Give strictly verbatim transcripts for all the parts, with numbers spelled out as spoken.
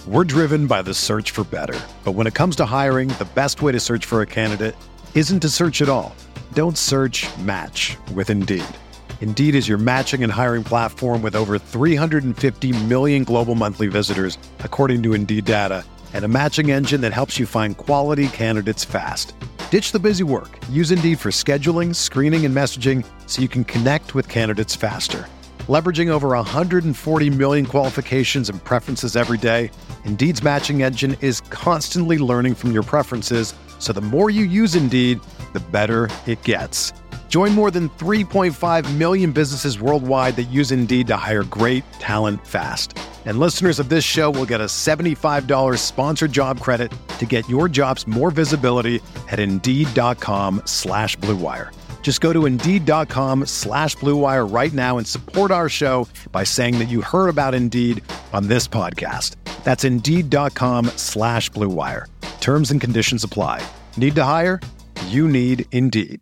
We're driven by the search for better. But when it comes to hiring, the best way to search for a candidate isn't to search at all. Don't search, match with Indeed. Indeed is your matching and hiring platform with over three hundred fifty million global monthly visitors, according to Indeed data, and a matching engine that helps you find quality candidates fast. Ditch the busy work. Use Indeed for scheduling, screening, and messaging so you can connect with candidates faster. Leveraging over one hundred forty million qualifications and preferences every day, Indeed's matching engine is constantly learning from your preferences, so the more you use Indeed, the better it gets. Join more than three point five million businesses worldwide that use Indeed to hire great talent fast. And listeners of this show will get a seventy-five dollars sponsored job credit to get your jobs more visibility at Indeed.com slash Blue Wire. Just go to Indeed.com slash Blue Wire right now and support our show by saying that you heard about Indeed on this podcast. That's Indeed.com slash Blue Wire. Terms and conditions apply. Need to hire? You need Indeed.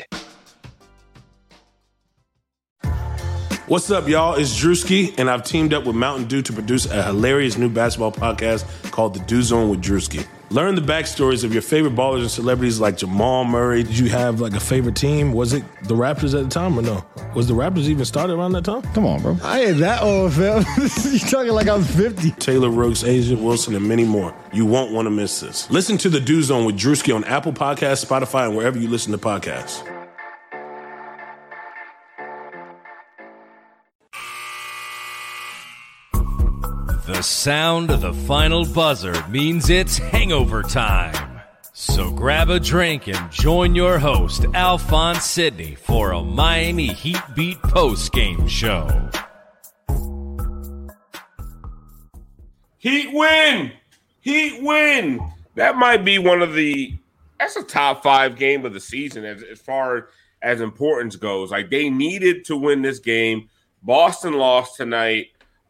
What's up, y'all? It's Drewski, and I've teamed up with Mountain Dew to produce a hilarious new basketball podcast called The Dew Zone with Drewski. Learn the backstories of your favorite ballers and celebrities like Jamal Murray. Did you have like a favorite team? Was it the Raptors at the time or no? Was the Raptors even started around that time? Come on, bro. I ain't that old, fam. You talking like I'm fifty. Taylor Rooks, Asia Wilson, and many more. You won't want to miss this. Listen to The Dew Zone with Drewski on Apple Podcasts, Spotify, and wherever you listen to podcasts. The sound of the final buzzer means it's hangover time. So grab a drink and join your host, Alphonse Sidney, for a Miami Heat Beat post-game show. Heat win! Heat win! That might be one of the – that's a top five game of the season as, as far as importance goes. Like, they needed to win this game. Boston lost tonight.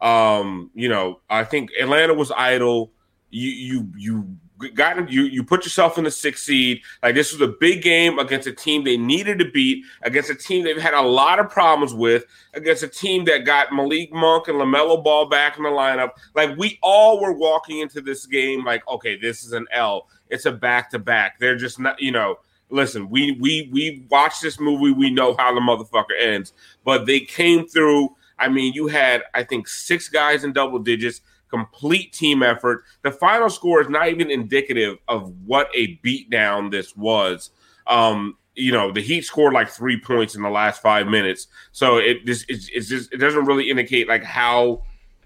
Um, you know, I think Atlanta was idle. You you you got you you put yourself in the sixth seed. Like, this was a big game against a team they needed to beat, against a team they've had a lot of problems with, against a team that got Malik Monk and LaMelo Ball back in the lineup. Like, we all were walking into this game like, okay, this is an L. It's a back-to-back. They're just not, you know, listen, we we we watched this movie. We know how the motherfucker ends. But they came through. I mean, you had, I think, six guys in double digits, complete team effort. The final score is not even indicative of what a beatdown this was. Um, you know, the Heat scored like three points in the last five minutes. So it just, it's, it's just, it doesn't really indicate like how,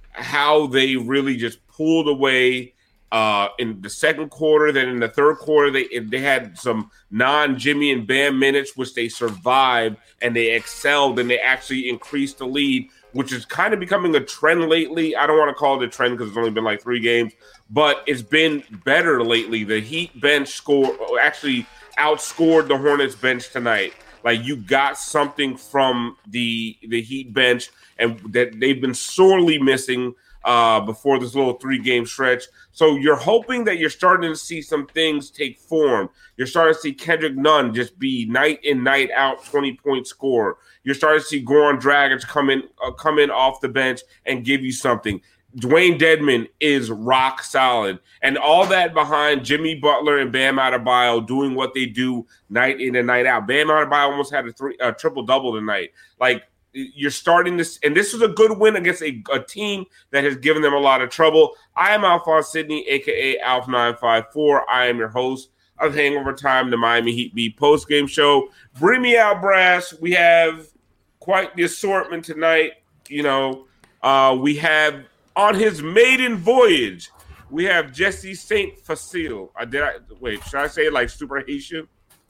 how they really just pulled away uh, in the second quarter. Then in the third quarter, they they had some non-Jimmy and Bam minutes, which they survived and they excelled and they actually increased the lead, which is kind of becoming a trend lately. I don't want to call it a trend because it's only been like three games, but it's been better lately. The Heat bench score actually outscored the Hornets bench tonight. Like, you got something from the the Heat bench, and that they've been sorely missing uh, before this little three-game stretch. So you're hoping that you're starting to see some things take form. You're starting to see Kendrick Nunn just be night in, night out, twenty-point scorer. You're starting to see Goran Dragic come in, uh, come in off the bench and give you something. Dwayne Dedmon is rock solid. And all that behind Jimmy Butler and Bam Adebayo doing what they do night in and night out. Bam Adebayo almost had a, three, a triple-double tonight. Like, you're starting this, and this was a good win against a, a team that has given them a lot of trouble. I am Alphonse Sidney, a k a. Alf nine five four. I am your host of Hangover Time, the Miami Heat Beat post-game show. Bring me out, brass. We have quite the assortment tonight. You know, uh, we have on his maiden voyage, we have Jesse Saint Facile. I did I wait? Should I say it like super Haitian?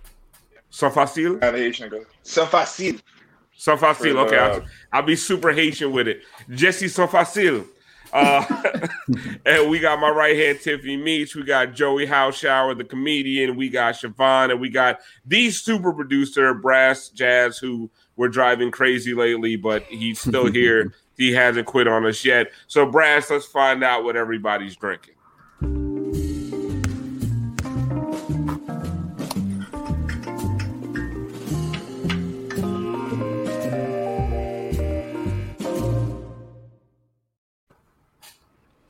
Saint Facile. Haitian. Saint Facile. Saint Facile. Okay, I'll, I'll be super Haitian with it. Jesse Saint Facile. Uh, and we got my right hand, Tiffany Meach. We got Joey Haushower, the comedian. We got Siobhan, and we got the super producer, Brass Jazz, who we're driving crazy lately, but he's still here. He hasn't quit on us yet. So, Brass, let's find out what everybody's drinking.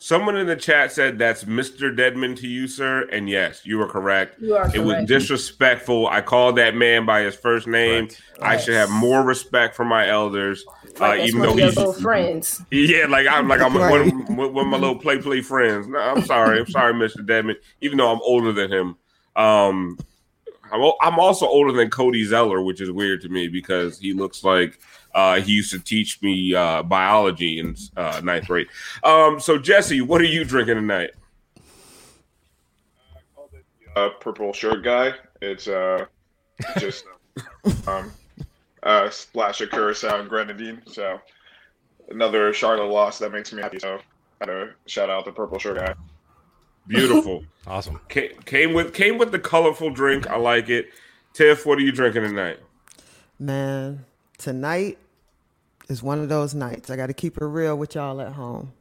Someone in the chat said that's Mister Deadman to you, sir. And yes, you are correct. You are it correct. was disrespectful. I called that man by his first name. Correct. I Yes. should have more respect for my elders. Like, uh, that's even one though of your he's little friends. yeah, like I'm like I'm Right. one, of, one of my little play play friends. No, I'm sorry, I'm sorry, Mister Deadman. Even though I'm older than him, um, I'm, al- I'm also older than Cody Zeller, which is weird to me because he looks like uh, he used to teach me uh, biology in uh, ninth grade. Um, so Jesse, what are you drinking tonight? Uh, purple shirt guy. It's uh just um uh splash of curacao and grenadine. So another Charlotte loss that makes me happy. So I had to shout out the purple shirt guy. Beautiful. Awesome. Ca- Came with came with the colorful drink. I like it. Tiff, what are you drinking tonight? Man, tonight is one of those nights. I got to keep it real with y'all at home.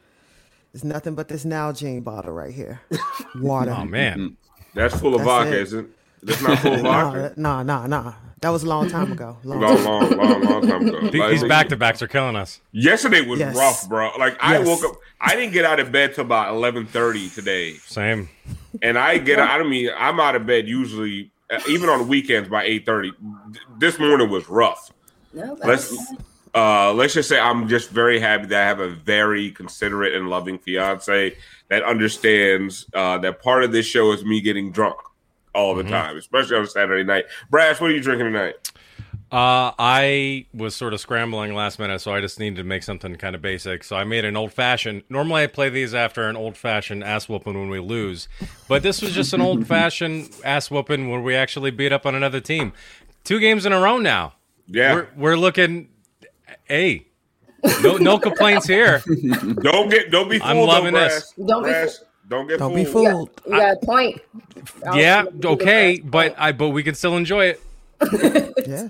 It's nothing but this Nalgene bottle right here. Water. Oh man. That's full of That's vodka, it. isn't it? That's not full of vodka. No, no, no, no. That was a long time ago. Long Long, time. long, long, long time ago. Th- Like, These back to backs are killing us. Yesterday was Yes. rough, bro. Like I Yes. woke up, I didn't get out of bed till about eleven thirty today, Same. and I get. I don't mean I'm out of bed usually, uh, even on weekends by eight thirty. This morning was rough. No, Let's that's uh, let's just say I'm just very happy that I have a very considerate and loving fiance that understands uh, that part of this show is me getting drunk all the time, especially on a Saturday night. Brash, what are you drinking tonight? Uh, I was sort of scrambling last minute, so I just needed to make something kind of basic. So I made an old fashioned. Normally, I play these after an old fashioned ass whooping when we lose, but this was just an old fashioned ass whooping where we actually beat up on another team. Two games in a row now. Yeah, We're, we're looking. Hey, no, no complaints here. don't get, don't be fooled. I'm though, loving Brash. this. Don't be Brash, fooled. don't get Don't fooled. be fooled. you got a point. Yeah, I'll- okay, I'll- but I but we can still enjoy it. Yeah.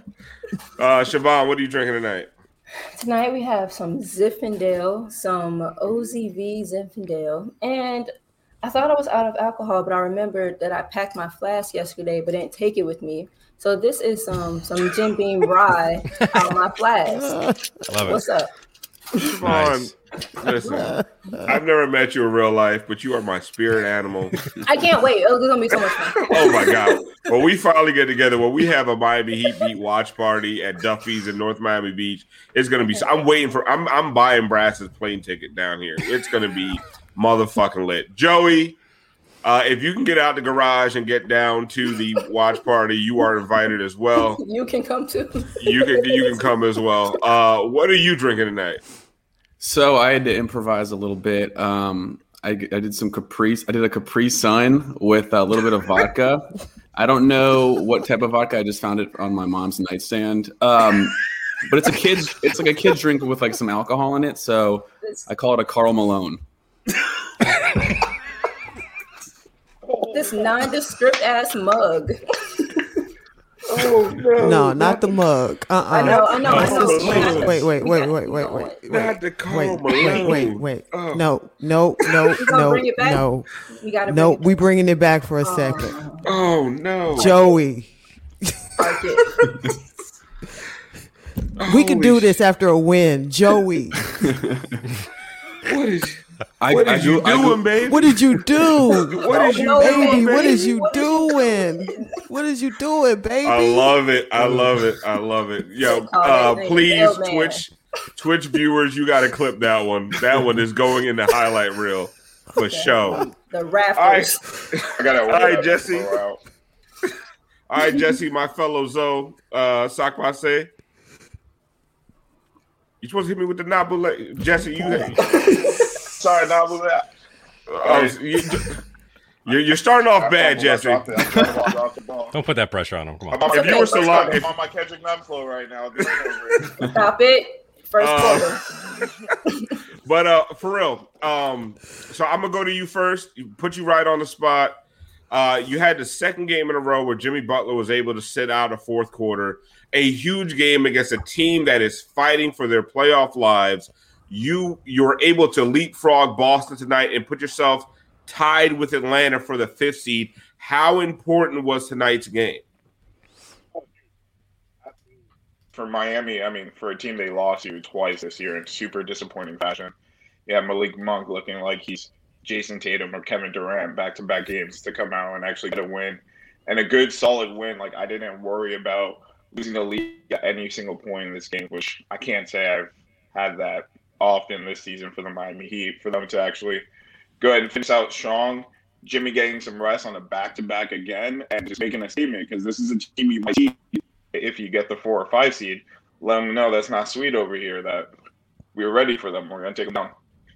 Uh, Siobhan, what are you drinking tonight? Tonight we have some Zinfandel, some O Z V Zinfandel, and I thought I was out of alcohol, but I remembered that I packed my flask yesterday, but didn't take it with me. So this is some some Jim Beam rye out of my flask. Love it. What's up? Siobhan, listen, I've never met you in real life, but you are my spirit animal. I can't wait. It's gonna be so much fun. Oh my God. When we finally get together, when we have a Miami Heat beat watch party at Duffy's in North Miami Beach, it's gonna be. I'm waiting for. I'm I'm buying Brass's plane ticket down here. It's gonna be motherfucking lit. Joey, uh, if you can get out the garage and get down to the watch party, you are invited as well. You can come too. You can you can come as well. Uh, what are you drinking tonight? So I had to improvise a little bit. Um, I, I did some Capri. I did a Capri Sun with a little bit of vodka. I don't know what type of vodka. I just found it on my mom's nightstand. Um, but it's a kid's. It's like a kid's drink with like some alcohol in it. So I call it a Karl Malone. This nondescript ass mug. Oh no! No, not the mug. Uh-uh. I know, I know, I know. Wait, wait, wait, We wait, got- wait, wait, wait, wait. Not the Karl Wait, wait, Malone. wait, wait. Oh. No, no, no, We gonna no, bring it back? no. We gotta No, bring it we bringing it back for a second. Oh no! Joey, back. it. we can Holy do sh- this after a win. Joey, What is? I, What I is you do- I do- doing, baby? what did you do? What is you No, doing, Baby, what baby? is you What is doing? What is you doing, baby? I love it. I love it. I love it. Yo, Oh, uh, they- they- please, oh, man. Twitch, Twitch viewers, you got to clip that one. That one is going in the highlight reel for sure. The All right, rafters. I gotta. all right, Jesse. All right, Jesse, my fellow Zoe, uh, Sakpase. You supposed to hit me with the Nabule. Jesse, you. Sorry, now was that. Oh, you you're, you're starting off bad, Jesse. Don't put that pressure on him. Come on. If you were still on, I'm on my Kendrick Nunn flow right now. Stop it. First Uh, quarter. But uh, for real, um, so I'm gonna go to you first. Put you right on the spot. Uh, you had the second game in a row where Jimmy Butler was able to sit out a fourth quarter. A huge game against a team that is fighting for their playoff lives. You you're able to leapfrog Boston tonight and put yourself tied with Atlanta for the fifth seed. How important was tonight's game? For Miami, I mean, for a team they lost to twice this year in super disappointing fashion, you have Malik Monk looking like he's Jason Tatum or Kevin Durant back-to-back games to come out and actually get a win. And a good, solid win. Like, I didn't worry about losing the lead at any single point in this game, which I can't say I've had that often this season for the Miami Heat, for them to actually go ahead and finish out strong. Jimmy getting some rest on a back-to-back again and just making a statement, because this is a team you might see if you get the four or five seed. Let them know that's not sweet over here, that we're ready for them. We're going to take them down.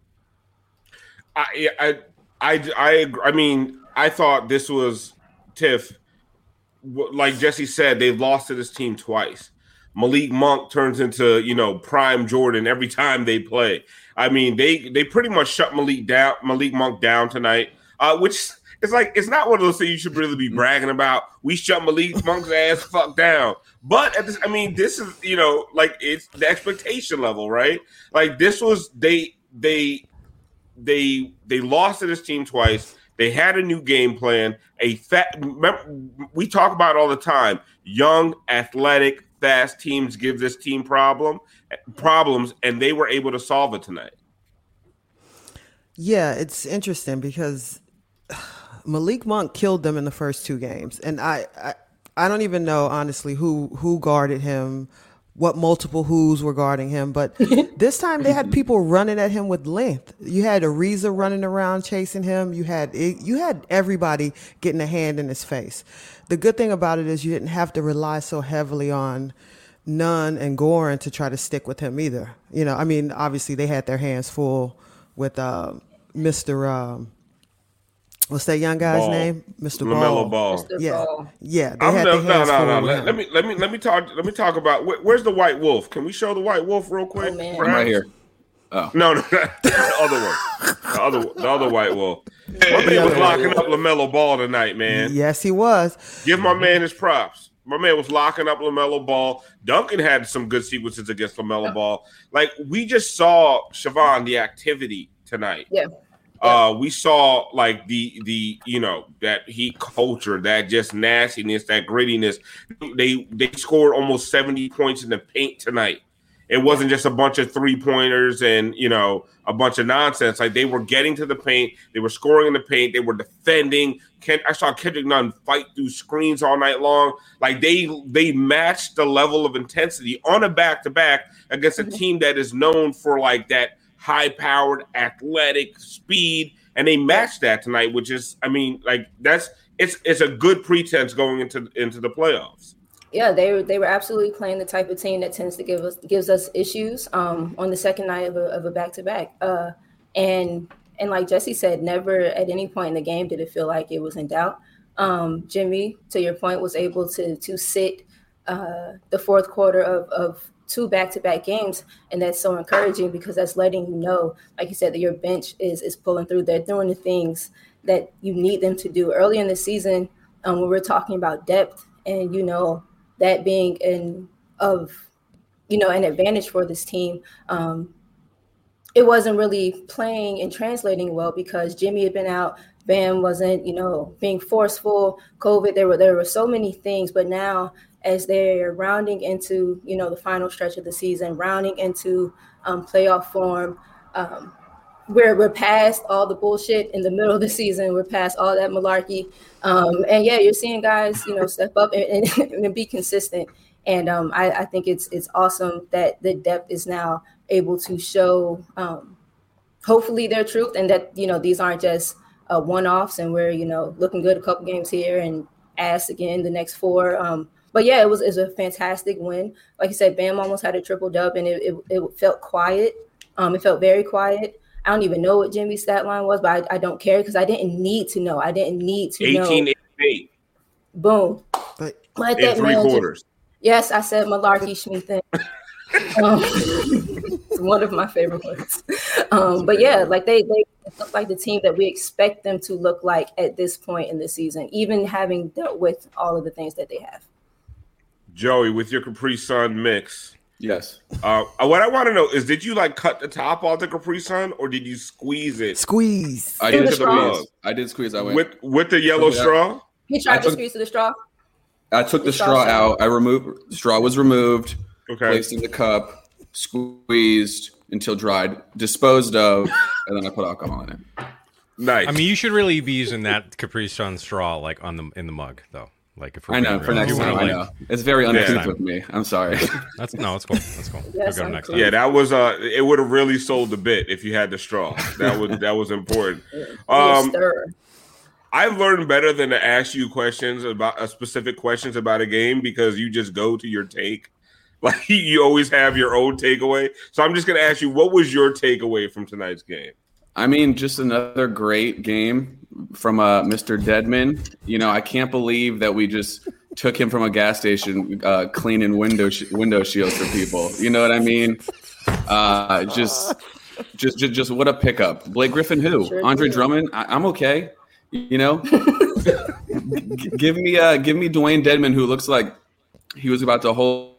I, I, I, I, I mean, I thought this was Tiff. Like Jesse said, they've lost to this team twice. Malik Monk turns into, you know, prime Jordan every time they play. I mean, they they pretty much shut Malik down, Malik Monk down tonight, uh, which is like, it's not one of those things you should really be bragging about. We shut Malik Monk's ass fuck down. But at this, I mean, this is, you know, like, it's the expectation level, right? Like, this was they they. They they lost to this team twice. They had a new game plan. A fat, we talk about it all the time. Young, athletic, fast teams give this team problem problems, and they were able to solve it tonight. Yeah, it's interesting because Malik Monk killed them in the first two games, and I I, I don't even know honestly who who guarded him. What multiple who's were guarding him, but this time they had people running at him with length. You had Ariza running around chasing him. You had you had everybody getting a hand in his face. The good thing about it is you didn't have to rely so heavily on Nunn and Goran to try to stick with him either. You know, I mean, obviously they had their hands full with uh, Mister Um, What's that young guy's Ball. name? Mister LaMelo Ball. Ball. Mister Yeah, Ball. yeah. They I'm had no, their hands no, full no, no. with Let, him. let me let me let me talk. Let me talk about where, where's the White Wolf? Can we show the White Wolf real quick? Oh, man. I'm right here. Oh. No, no, the other one, the other, the other White Wolf. My man was locking up LaMelo Ball tonight, man. Yes, he was. Give my man his props. My man was locking up LaMelo Ball. Duncan had some good sequences against LaMelo Ball. Like, we just saw, Siobhan, the activity tonight. Yeah. Uh, we saw like the the you know that Heat culture, that just nastiness, that grittiness. They they scored almost seventy points in the paint tonight. It wasn't just a bunch of three pointers and you know a bunch of nonsense. Like, they were getting to the paint, they were scoring in the paint, they were defending. Ken, I saw Kendrick Nunn fight through screens all night long. Like, they they matched the level of intensity on a back to back against a team that is known for like that high-powered, athletic speed, and they matched that tonight, which is, I mean, like that's it's it's a good pretense going into into the playoffs. Yeah, they were they were absolutely playing the type of team that tends to give us gives us issues um, on the second night of a of a back to back, uh, and and like Jesse said, never at any point in the game did it feel like it was in doubt. Um, Jimmy, to your point, was able to to sit uh, the fourth quarter of of. two back-to-back games, and that's so encouraging because that's letting you know, like you said, that your bench is is pulling through. They're doing the things that you need them to do. Early in the season, um, when we're talking about depth and, you know, that being an of, you know, an advantage for this team, um, it wasn't really playing and translating well because Jimmy had been out, Bam wasn't, you know, being forceful, COVID, there were there were so many things, but now as they're rounding into, you know, the final stretch of the season, rounding into um, playoff form, um, we're we're past all the bullshit in the middle of the season. We're past all that malarkey, um, and yeah, you're seeing guys, you know, step up and, and, and be consistent. And um, I, I think it's it's awesome that the depth is now able to show, um, hopefully, their truth, and that, you know, these aren't just uh, one-offs, and we're, you know, looking good a couple games here and ass again the next four. Um, But yeah, it was, it was a fantastic win. Like you said, Bam almost had a triple dub, and it, it, it felt quiet. Um, it felt very quiet. I don't even know what Jimmy's stat line was, but I, I don't care because I didn't need to know. I didn't need to know. eighteen eight Boom. But Let in that three man quarters. Just, yes, I said malarkey schmeething. um, it's one of my favorite words. Um, but yeah, like they they look like the team that we expect them to look like at this point in the season, even having dealt with all of the things that they have. Joey, with your Capri Sun mix. Yes. Uh, what I want to know is, did you like cut the top off the Capri Sun, or did you squeeze it? Squeeze. I Through did the squeeze. straw. I did squeeze. I went With with the yellow Yeah. straw? He tried I to took- squeeze to the straw. I took the The straw straw shot. out. I removed straw was removed. Okay. Placed in the cup. Squeezed. until dried, disposed of, and then I put alcohol in it. Nice. I mean, you should really be using that Capri Sun straw like on the in the mug though. Like if we're I know real. for next time. Like, I know it's very uncouth with me. I'm sorry. That's no, it's cool. That's cool. Yes, we'll go next time. Yeah, that was uh it would have really sold the bit if you had the straw. That was that was important. Um I've learned better than to ask you questions about uh, specific questions about a game because you just go to your take. Like you always have your own takeaway. So I'm just gonna ask you, what was your takeaway from tonight's game? I mean, just another great game from uh, Mister Dedmon. You know, I can't believe that we just took him from a gas station uh, cleaning window sh- window shields for people. You know what I mean? Uh, just, just, just, just what a pickup. Blake Griffin, who? Sure Andre did. Drummond. I- I'm okay. You know, G- give me, uh, give me Dwayne Dedmon, who looks like he was about to hold.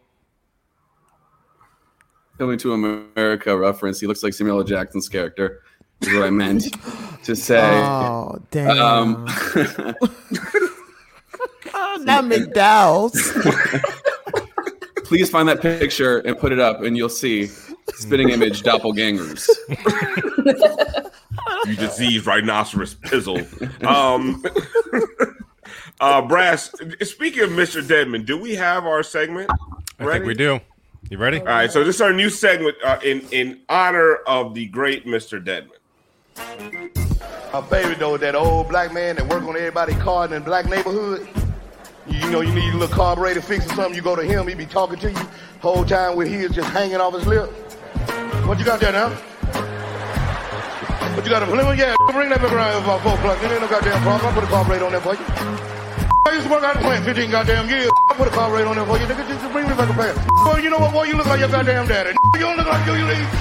Coming to America reference. He looks like Samuel L. Jackson's character. Is what I meant to say. Oh, damn. Um, Not McDowell's. Please find that picture and put it up, and you'll see spitting image doppelgangers. You diseased rhinoceros pizzle. Um, uh, Brass, speaking of Mister Dedmon, do we have our segment I ready? think we do. You ready? All right, so this is our new segment uh, in, in honor of the great Mister Dedmon. My favorite though, that old black man that work on everybody's car in the black neighborhood. You, you know, you need a little carburetor fix or something. You go to him, he be talking to you whole time with his just hanging off his lip. What you got there now? What you got a Plymouth? Yeah, bring that back around here about four o'clock. There ain't no goddamn problem. I put a carburetor on there for you. I used to work out the plant fifteen goddamn years. I put a carburetor on there for you. Nigga, just bring me back a pair. Boy, you know what? Boy, you look like your goddamn daddy. You don't look like you. You leave.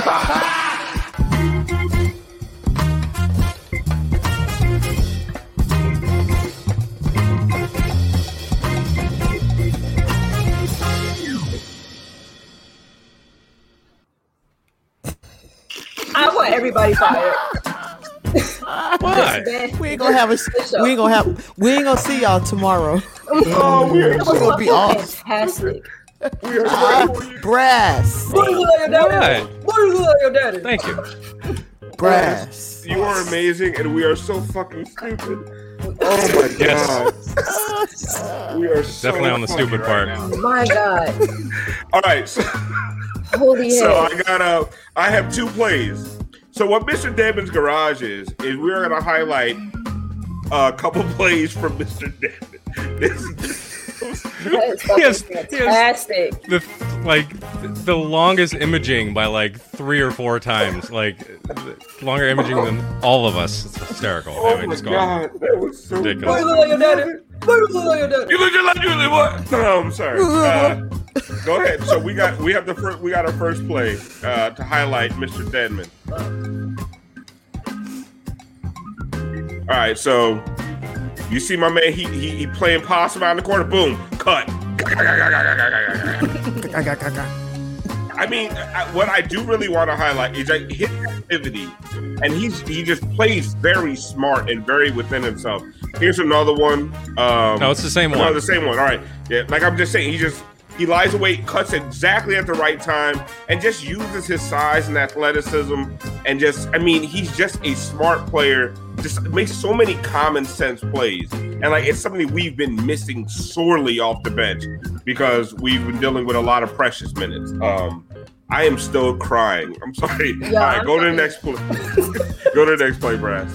I want everybody fired. Why? We ain't gonna have a. We ain't gonna have. We ain't gonna see y'all tomorrow. Oh, we're That was gonna be fucking off. fantastic. We are Ah, brass. What do you look like your daddy? What? What do you look like your daddy? Thank you. Brass. You are amazing, and we are so fucking stupid. Oh my god. We are so Definitely on the funny stupid right part. now. My God. All right, so, Holy so hell. I got a. I have two plays. So what Mister Dedmon's garage is is we're gonna highlight a couple plays from Mister Dedmon. This, That is fucking Yes, yes. fantastic. The like the longest imaging by like three or four times, like longer imaging than all of us. It's hysterical. oh I mean, my it's gone. god, that was so What do Ridiculous. you look like your daddy? What do you look like your daddy? You look just like you. What? No, I'm sorry. Uh, go ahead. So we got we have the first we got our first play uh, to highlight Mister Dedmon. All right, so you see my man. He he, he playing possum out in the corner. Boom, cut. I mean, I, what I do really want to highlight is like his activity, and he's he just plays very smart and very within himself. Here's another one. Um, No, it's the same no, one. the same one. All right, yeah. Like I'm just saying, he just he lies awake, cuts exactly at the right time, and just uses his size and athleticism, and just I mean, he's just a smart player. Just makes so many common sense plays, and like it's something we've been missing sorely off the bench because we've been dealing with a lot of precious minutes. Um, I am still crying. I'm sorry. Yeah, All right, I'm go to the sorry. next play. Go to the next play, Brass.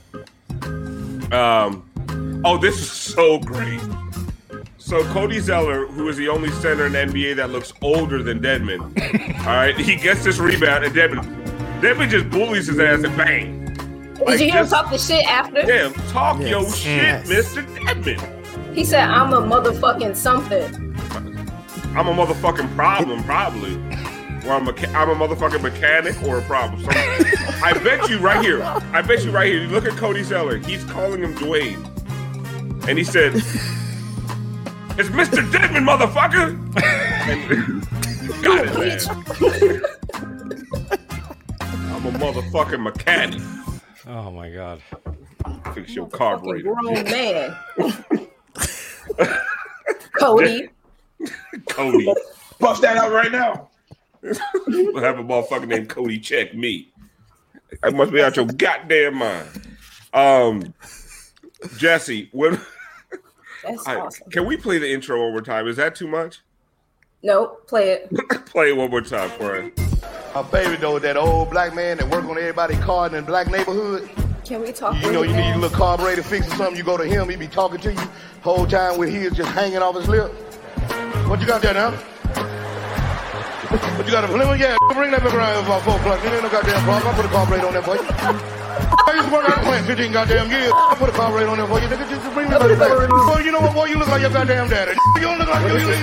Um, oh, this is so great. So Cody Zeller, who is the only center in the N B A that looks older than Dedmon, all right, he gets this rebound, and Dedmon, Dedmon just bullies his ass and bang. Did you hear him talk the shit after? Yeah, talk Yes. your shit, Yes. Mister Dedmon. He said, I'm a motherfucking something. I'm a motherfucking problem, probably. Or I'm a, I'm a motherfucking mechanic or a problem. So I bet you right here. I bet you right here. You look at Cody Zeller. He's calling him Dwayne. And he said, it's Mister Dedmon, motherfucker. And, got it, man. I'm a motherfucking mechanic. Oh my god. Fix your Fucking carburetor. grown man. Cody. Cody. Bust that out right now. We'll have a motherfucker named Cody check me. I must be out your goddamn mind. Um, Jesse, when That's I, awesome. Can we play the intro one more time? Is that too much? Nope, play it. Play it one more time for us. My baby though, that old black man that work on everybody's car in the black neighborhood. Can we talk? You know, you really need a fast? little carburetor fix or something. You go to him, he be talking to you whole time with his just hanging off his lip. What you got there now? What you got a lemon? Yeah, bring that back around about four o'clock. You ain't no goddamn problem. I put a carburetor on there for you. I used to work out the plant fifteen goddamn years. I put a carburetor on there for you. Nigga, just bring me back. Boy, you know what? Boy, you look like your goddamn daddy. You don't look like you.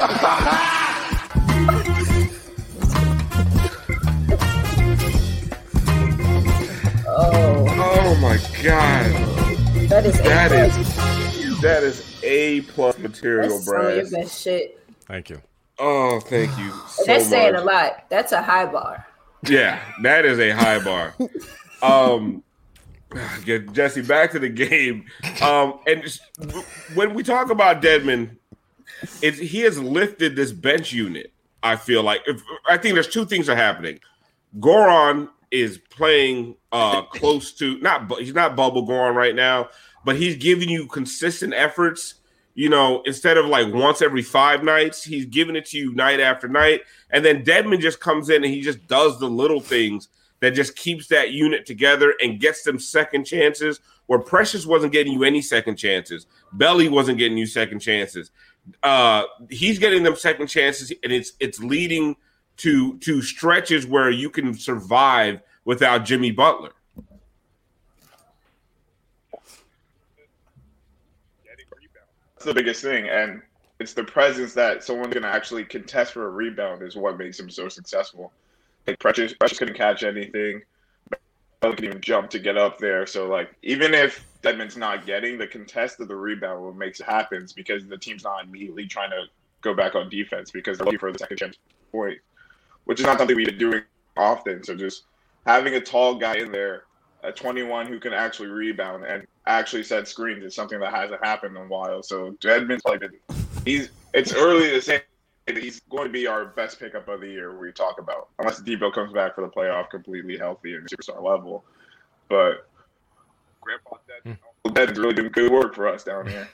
Oh. Oh my god. That is that A is that is A plus material, That's some of your Brad. best shit. Thank you. Oh, thank you so That's saying much. a lot. That's a high bar. Yeah, that is a high bar. um, get Jesse back to the game. Um, and just, when we talk about Dedmon, it's, he has lifted this bench unit. I feel like if, I think there's two things are happening. Goran is playing uh, close to not he's not bubble Goran right now, but he's giving you consistent efforts. You know, instead of like once every five nights, he's giving it to you night after night. And then Dedmon just comes in and he just does the little things that just keeps that unit together and gets them second chances where Precious wasn't getting you any second chances. Belly wasn't getting you second chances. Uh, he's getting them second chances, and it's it's leading to to stretches where you can survive without Jimmy Butler. That's the biggest thing, and it's the presence that someone's going to actually contest for a rebound is what makes him so successful. Like Precious, Precious couldn't catch anything. Belly couldn't even jump to get up there. So, like, even if Dedmon's not getting the contest of the rebound, what makes it happen is because the team's not immediately trying to go back on defense because they're looking for the second chance point, which is not something we've been doing often. So just having a tall guy in there, a twenty-one who can actually rebound and actually set screens is something that hasn't happened in a while. So Dedmon's like, he's it's early to say that he's going to be our best pickup of the year. We talk about unless Debo comes back for the playoff completely healthy and superstar level, but Grandpa Ded's really doing good work for us down here.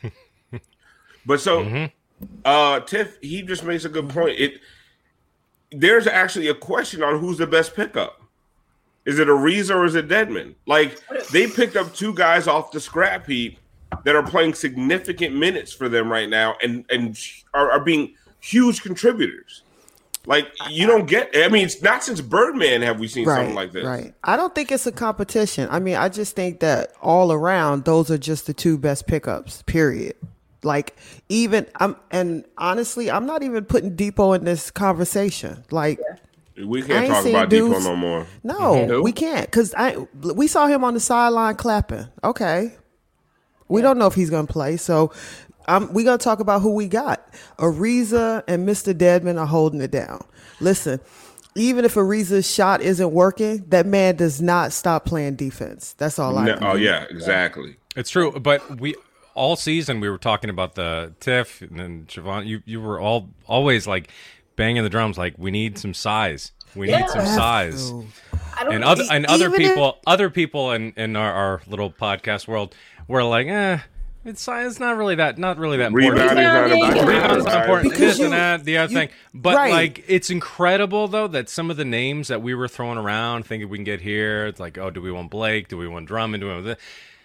But so, Mm-hmm. uh, Tiff, he just makes a good point. It there's actually a question on who's the best pickup. Is it Ariza or is it Dedmon? Like, they picked up two guys off the scrap heap that are playing significant minutes for them right now and, and are, are being huge contributors. Like, you don't get – I mean, it's not since Birdman have we seen Right, something like this. right. I don't think it's a competition. I mean, I just think that all around, those are just the two best pickups, period. Like, even – I'm and honestly, I'm not even putting Depot in this conversation. Like – We I can't ain't talk seen about dudes- Depot no more. No, Nope. we can't because I we saw him on the sideline clapping. Okay, we don't know if he's gonna play, so um, we're gonna talk about who we got. Ariza and Mister Dedmon are holding it down. Listen, even if Ariza's shot isn't working, that man does not stop playing defense. That's all I. No, know. oh, yeah, exactly. It's true, but we all season we were talking about the Tiff and then Siobhan. You you were all always like banging the drums, like we need some size. We Yeah. need some size. I don't And other and other even if- people, other people in in our, our little podcast world were like, eh. It's it's not really that not really that important. Rebounding's not important. Rebounding's not important. Because This you- and that, the other you- thing. But right. like, it's incredible though that some of the names that we were throwing around, thinking we can get here. It's like, oh, do we want Blake? Do we want Drummond? Do we want this?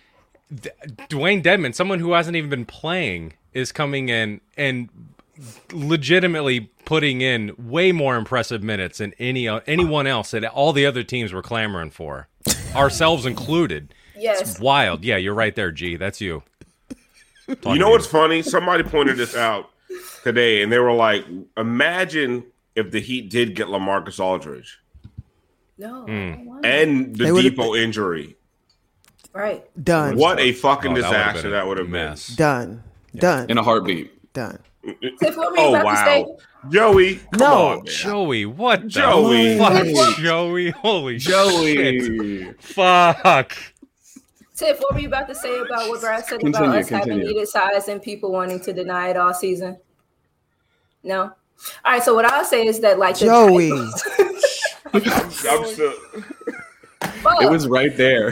D- Dwayne Dedmon, someone who hasn't even been playing, is coming in and legitimately putting in way more impressive minutes than any uh, anyone else that all the other teams were clamoring for, ourselves included. Yes. It's wild. Yeah, you're right there, G. That's you. You know what's funny? Somebody pointed this out today, and they were like, imagine if the Heat did get LaMarcus Aldridge No. Mm. and the They would've- Depot injury. Right. Done. What a fucking Oh, that would've disaster been that a would have been. mess. Done. Done. In a heartbeat. Done. Tiff, what were you Oh, about wow. to say? Joey, come No. on, man. Joey, what the Joey. fuck? Joey, holy shit. Joey. Fuck. Tiff, what were you about to say about what Brad said Continue, about us having continue. needed size and people wanting to deny it all season? No? All right, so what I'll say is that like the Joey. I'm, I'm still. It was right there.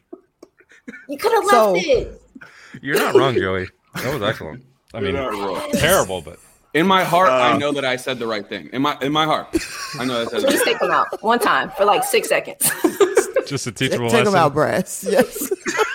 You could have left So- it. You're not wrong, Joey. That was excellent. I mean, You're not wrong. terrible, but In my heart, I Uh, know that I said the right thing. In my in my heart, I know that I said the Please right take them out one time for like six seconds. just a teachable Take lesson. them out, Brass. Yes.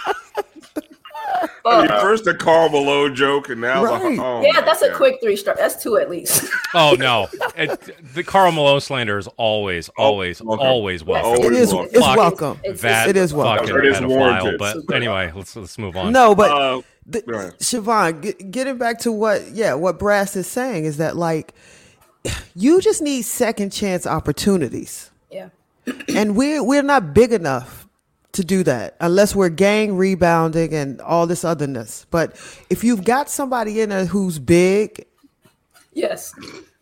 I mean, first the Karl Malone joke, and now Right. the oh yeah, my that's a God. quick three star. That's two at least. Oh no, it, the Karl Malone slander is always, always, welcome. always welcome. Always It is. welcome. It's Fuck welcome. It's- That It is welcome. fucking It is pedophile. warranted. But anyway, let's let's move on. No, but Uh, the, go ahead. Siobhan, get, getting back to what, yeah, what Brass is saying is that like you just need second chance opportunities, Yeah. and we're we're not big enough to do that unless we're gang rebounding and all this otherness. But if you've got somebody in there who's big Yes.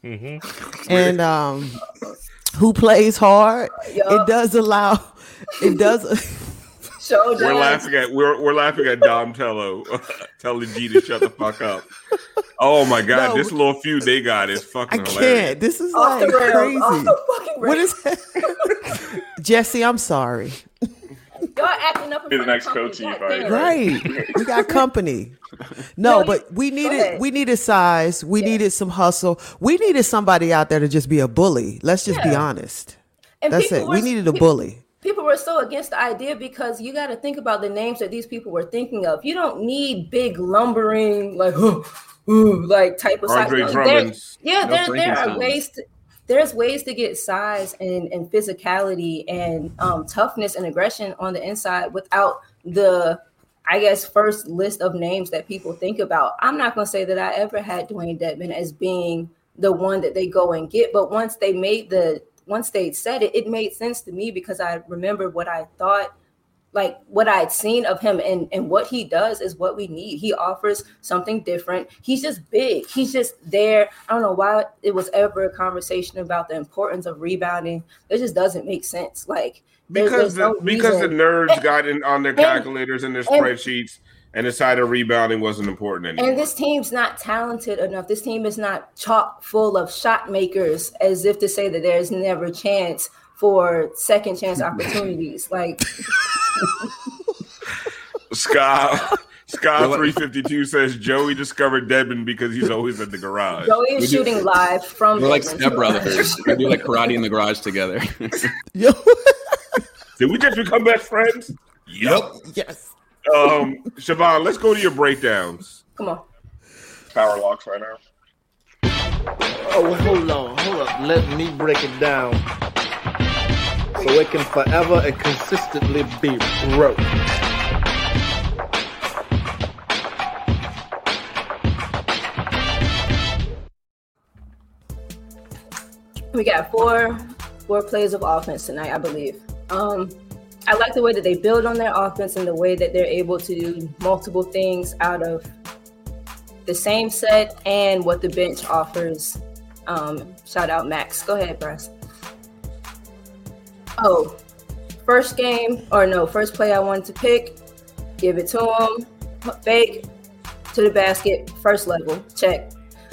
and um, who plays hard, Yup. it does allow. It does. Show We're does. laughing at we're we're laughing at Dom Tello telling G to shut the fuck up. Oh my God, No, this little feud they got is I fucking can't. hilarious. This is Off like the rails. crazy. Off the fucking What rails. is that? Jesse, I'm sorry. Y'all acting up in Be the front next of company. co-T God fight. damn. Right. We got company. No, No, you- but we go needed ahead. we needed size. We Yeah. needed some hustle. We needed somebody out there to just be a bully. Let's just be Yeah. honest. And That's people it. were- We needed a pe- bully. People were so against the idea because you got to think about the names that these people were thinking of. You don't need big lumbering like ooh, like type of size. Andre There- Drummond's. yeah, No there, there are Frankensteins. ways. To, there's ways to get size and, and physicality and um, toughness and aggression on the inside without the, I guess, first list of names that people think about. I'm not going to say that I ever had Dwayne Dedman as being the one that they go and get, but once they made the once they said it, it made sense to me because I remember what I thought, like what I'd seen of him, and, and what he does is what we need. He offers something different. He's just big. He's just there. I don't know why it was ever a conversation about the importance of rebounding. It just doesn't make sense. Like there's, Because there's no the, because the reason. nerds And- got in on their and- calculators and their and- spreadsheets and decided rebounding wasn't important anymore. And this team's not talented enough. This team is not chock full of shot makers, as if to say that there's never a chance for second chance opportunities. Like Sky Sky three fifty-two says Joey discovered Dedman because he's always in the garage. Joey is shooting live from. We're like Edmonton. stepbrothers. We do like karate in the garage together. Yo. Did we just become best friends? Yep. Yes. Um, Siobhan, let's go to your breakdowns. Come on. Power locks right now. Oh, hold on, hold up. Let me break it down so it can forever and consistently be broke. We got four four plays of offense tonight, I believe. Um, I like the way that they build on their offense and the way that they're able to do multiple things out of the same set and what the bench offers. Um, shout out Max. Go ahead, Bryce. Oh, first game or no, first play I wanted to pick. Give it to him. Fake to the basket. First level. Check.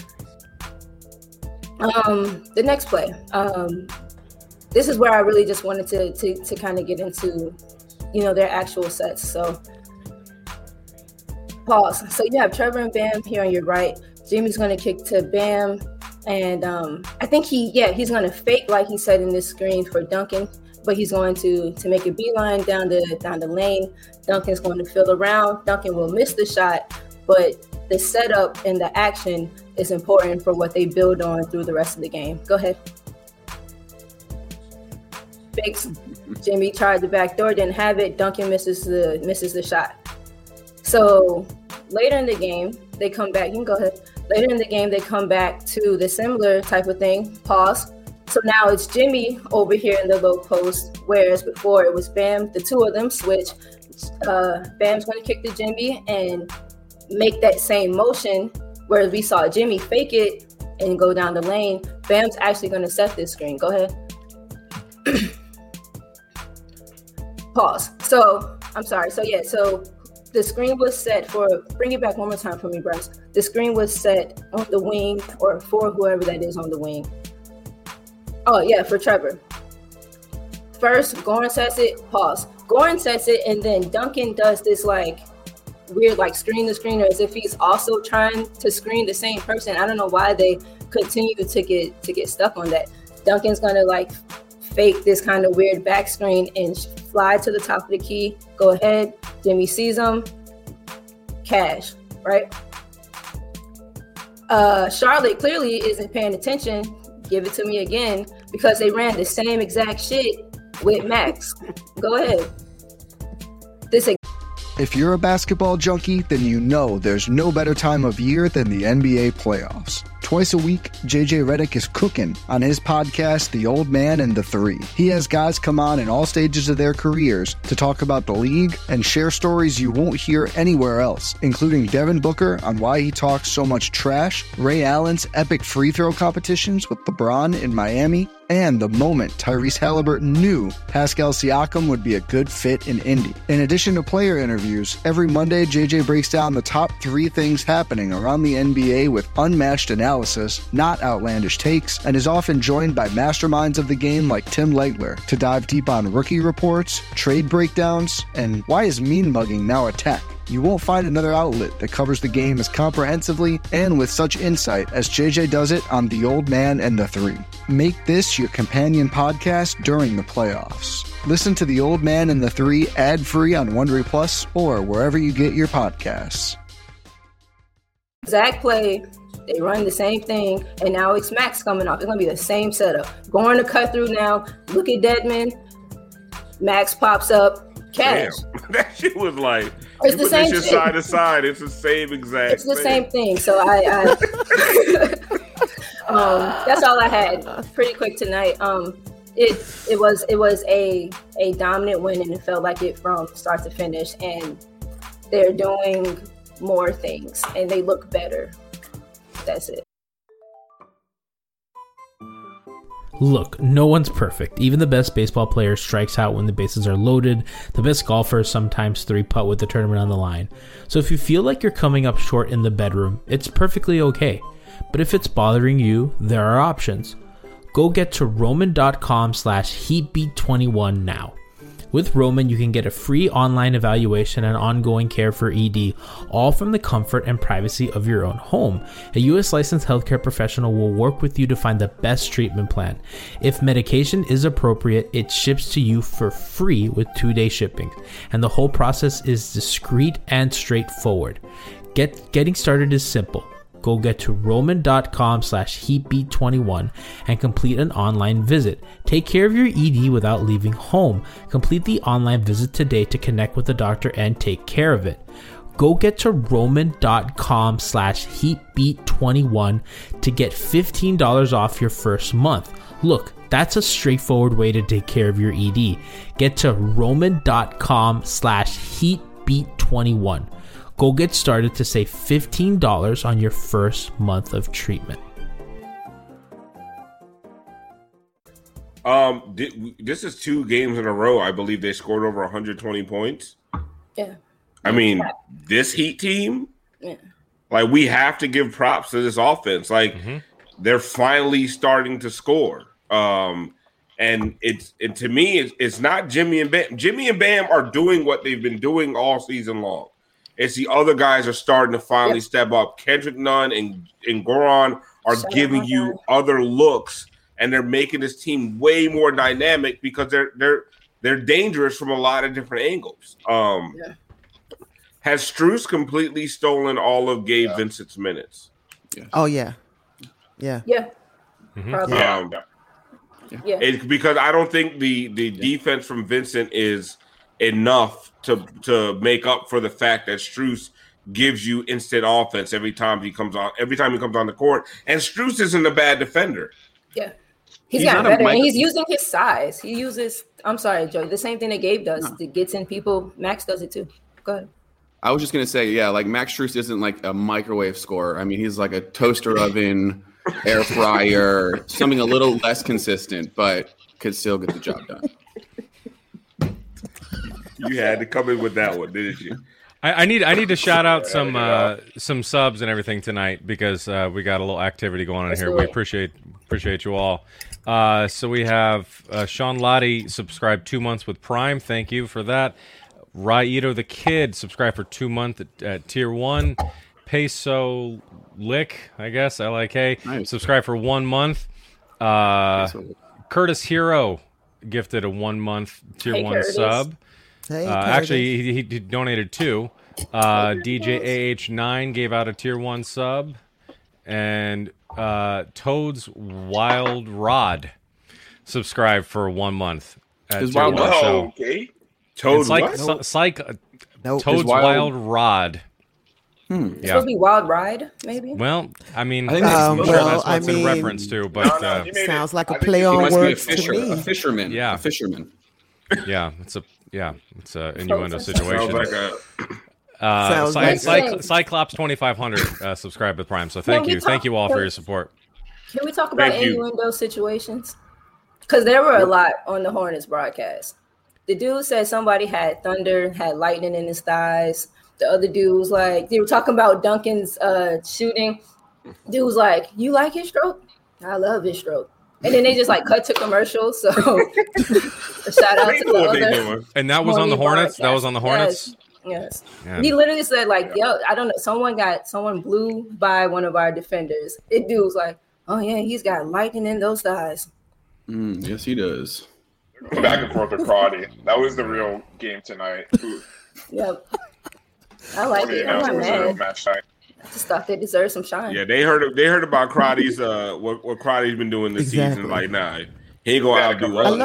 Um, the next play. Um, this is where I really just wanted to to, to kind of get into, you know, their actual sets. So pause. So you have Trevor and Bam here on your right. Jimmy's going to kick to Bam. And um, I think he, yeah, he's going to fake like he said in this screen for Duncan, but he's going to to make a beeline down the down the lane. Duncan's going to fill around. Duncan will miss the shot, but the setup and the action is important for what they build on through the rest of the game. Go ahead. Fakes. Jimmy tried the back door, didn't have it. Duncan misses the misses the shot. So later in the game, they come back. You can go ahead. Later in the game, they come back to the similar type of thing. Pause. So now it's Jimmy over here in the low post, whereas before it was Bam. The two of them switch. Uh, Bam's going to kick to Jimmy and make that same motion, whereas we saw Jimmy fake it and go down the lane. Bam's actually going to set this screen. Go ahead. Pause. So I'm sorry. So yeah. So the screen was set for, bring it back one more time for me, Bryce. The screen was set on the wing, or for whoever that is on the wing. Oh, yeah, for Trevor. First, Goran sets it, pause. Goran sets it, and then Duncan does this, like, weird, like, screen the screener as if he's also trying to screen the same person. I don't know why they continue to get to get stuck on that. Duncan's going to, like, fake this kind of weird back screen and fly to the top of the key. Go ahead. Jimmy sees him. Cash, right? Uh, Charlotte clearly isn't paying attention. Give it to me again, because they ran the same exact shit with Max. Go ahead. This. If you're a basketball junkie, then you know there's no better time of year than the N B A playoffs. Twice a week, J J Redick is cooking on his podcast, The Old Man and the Three. He has guys come on in all stages of their careers to talk about the league and share stories you won't hear anywhere else, including Devin Booker on why he talks so much trash, Ray Allen's epic free throw competitions with LeBron in Miami, and the moment Tyrese Halliburton knew Pascal Siakam would be a good fit in Indy. In addition to player interviews, every Monday J J breaks down the top three things happening around the N B A with unmatched analysis, not outlandish takes, and is often joined by masterminds of the game like Tim Legler to dive deep on rookie reports, trade breakdowns, and why is mean mugging now a tech? You won't find another outlet that covers the game as comprehensively and with such insight as J J does it on The Old Man and the Three. Make this your companion podcast during the playoffs. Listen to The Old Man and the Three ad-free on Wondery Plus or wherever you get your podcasts. Exact play. They run the same thing, and now it's Max coming off. It's going to be the same setup. Going to cut through now. Look at Dedmon. Max pops up. Cash. Damn. That shit was like, it's the same thing. Side to side. It's the same exact It's the thing. same thing. So I, I um, that's all I had. Pretty quick tonight. Um, it it was it was a a dominant win, and it felt like it from start to finish. And they're doing more things, and they look better. That's it. Look, no one's perfect. Even the best baseball player strikes out when the bases are loaded. The best golfers sometimes three-putt with the tournament on the line. So if you feel like you're coming up short in the bedroom, it's perfectly okay. But if it's bothering you, there are options. Go get to roman.com slash heatbeat21 now. With Roman, you can get a free online evaluation and ongoing care for E D, all from the comfort and privacy of your own home. A U S licensed healthcare professional will work with you to find the best treatment plan. If medication is appropriate, it ships to you for free with two-day shipping, and the whole process is discreet and straightforward. Get Getting started is simple. Go get to roman.com slash heatbeat21 and complete an online visit. Take care of your E D without leaving home. Complete the online visit today to connect with the doctor and take care of it. Go get to roman.com slash heatbeat21 to get fifteen dollars off your first month. Look, that's a straightforward way to take care of your E D. Get to roman.com slash heatbeat21. Go get started to save fifteen dollars on your first month of treatment. Um, this is two games in a row. I believe they scored over one hundred twenty points. Yeah. I mean, this Heat team, yeah. like, we have to give props to this offense. Like, Mm-hmm. they're finally starting to score. Um, and it's and to me, it's, it's not Jimmy and Bam. Jimmy and Bam are doing what they've been doing all season long. It's the other guys are starting to finally yep. step up. Kendrick Nunn and, and Goran are Shut giving you God. other looks, and they're making this team way more dynamic because they're they're they're dangerous from a lot of different angles. Um, yeah. Has Strus completely stolen all of Gabe yeah. Vincent's minutes? Yes. Oh yeah, yeah, yeah. Mm-hmm. Um, yeah. yeah. It, because I don't think the the yeah. defense from Vincent is enough to to make up for the fact that Strus gives you instant offense every time he comes on every time he comes on the court. And Strus isn't a bad defender. Yeah. He's, he's gotten better, and he's using his size. He uses, I'm sorry, Joey, the same thing that Gabe does. No. It gets in people. Max does it too. Go ahead. I was just going to say, yeah, like Max Strus isn't like a microwave scorer. I mean, he's like a toaster oven, air fryer, something a little less consistent, but could still get the job done. You had to come in with that one, didn't you? I, I need I need to shout out some uh, some subs and everything tonight because uh, we got a little activity going on Let's here. do We it. appreciate appreciate you all. Uh, so we have uh, Sean Lottie subscribed two months with Prime. Thank you for that. Raito the Kid subscribed for two months at, at tier one. Peso Lick, I guess L I K Nice. subscribed for one month. Uh, Curtis Hero gifted a one month tier Hey, one Curtis. sub. Hey, Uh, Curtis. actually, he, he he donated two. Uh, D J A H nine gave out a tier one sub, and uh, Toad's Wild Rod subscribed for one month. At His tier Wild one. Rod. So Okay. it's Toad like what? it's, it's like uh, Nope. Toad's His Wild- Wild Rod. Hmm. It's Yeah. supposed to be Wild Ride, maybe. Well, I mean, I think I'm that's- Um, sure well, that's what I it's in mean- reference to, but No, no, uh, you made Sounds it. like a I think play you- on He must be a words to fisher, me. a fisherman. Yeah. a fisherman. yeah, it's a yeah, it's a innuendo Sounds situation. Sounds like a Uh, Sounds Cy- like Cy- it. Cyclops twenty-five hundred uh, subscribed with Prime, so thank we you, talk- thank you all for your support. Can we talk about Thank you. innuendo situations? Because there were a lot on the Hornets broadcast. The dude said somebody had thunder, had lightning in his thighs. The other dude was like, they were talking about Duncan's uh, shooting. Dude was like, you like his stroke? I love his stroke. And then they just like cut to commercials. So a shout out they to know the what they other doing. And that was on the Horny Hornets. That was on the Hornets. Yes. Yes. Yeah. He literally said, like, yo, I don't know. Someone got someone blew by one of our defenders. It dude was like, oh yeah, he's got lightning in those thighs. Mm, yes, he does. Back and forth with Crotty. That was the real game tonight. Ooh, Yep. I like one of the it. I'm not announcers was a real mad. match night. I just thought they deserved some shine. Yeah, they heard they heard about Crotty's uh what what Crotty's been doing this Exactly. season. Like, nah, he ain't gonna outdo I, us.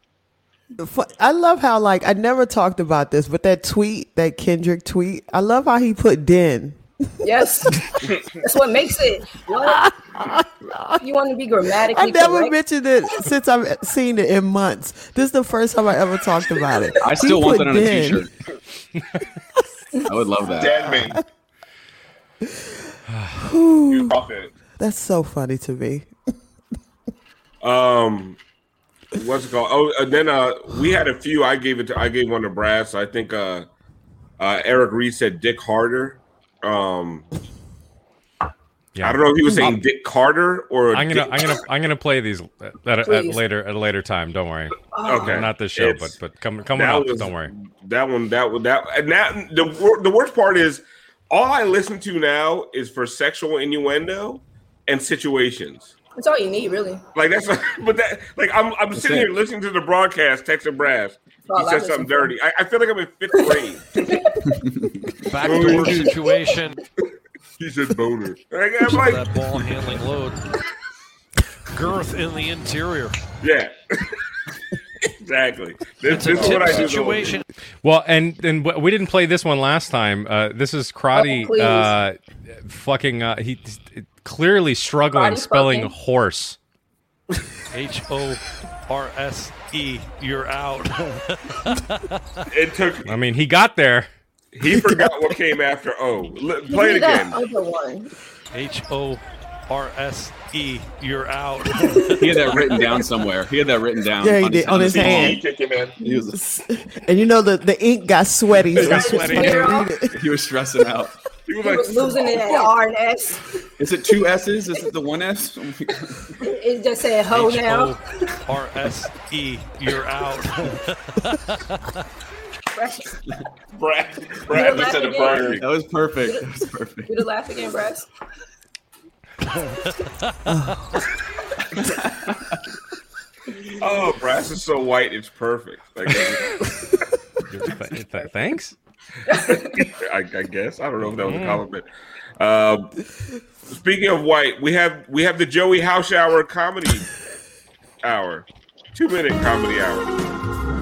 lo- fu- I love how, like, I never talked about this, but that tweet, that Kendrick tweet, I love how he put Den. Yes. That's what makes it. What? You want to be grammatically I never correct? mentioned it since I've seen it in months. This is the first time I ever talked about it. I He still want put that on a Den. t-shirt. I would love that. Dead man. Whew. You profit. That's so funny to me. Um, what's it called? Oh, and then uh, we had a few. I gave it to. I gave one to Brad. So I think uh, uh, Eric Reed said Dick Harder. Um, Yeah. I don't know if he was saying Dick Carter or. I'm gonna, Dick- I'm gonna, I'm gonna play these at, at, at Please. later, at a later time. Don't worry. Okay, Not this show, It's- but but come, coming that up. was- Don't worry. That one, that one, that, and that the wor- the worst part is all I listen to now is for sexual innuendo and situations. That's all you need, really. Like that's, but that, like I'm, I'm sitting it. here listening to the broadcast, texting Brass. all He I said listen something for. dirty. I, I feel like I'm in fifth grade. Backdoor situation. He said boner. Like, I'm So like, that ball handling load. Girth in the interior. yeah, exactly. This, It's a this is what tip I do. situation. Well, and and w- we didn't play this one last time. Uh, this is Crotty, Oh, please. uh, fucking. Uh, he clearly struggling Crotty spelling fucking. horse. H O R S E. You're out. It took. I mean, he got there. He forgot what came after O. L- Give Play it me that again. other one. H O R S E. You're out. He had that written down somewhere. He had that written down. Yeah, he did, on his hand. He kick him in. He was, And you know the, the ink got sweaty. So got he was sweaty. trying to read it. he was stressing out. He was He like, was losing it at R and S. Is it two S's? Is it the one S? It just said ho H now. O R S E. You're out. Brad, You Brad the just said laugh it again? perfect. That was perfect. That was perfect. Do the laugh again, Brass. Oh, Brass is so white, it's perfect. Like, Th- th- thanks. I, I guess I don't know if that was a compliment. Um, speaking of white, we have we have the Joey House Hour comedy hour, two minute comedy hour.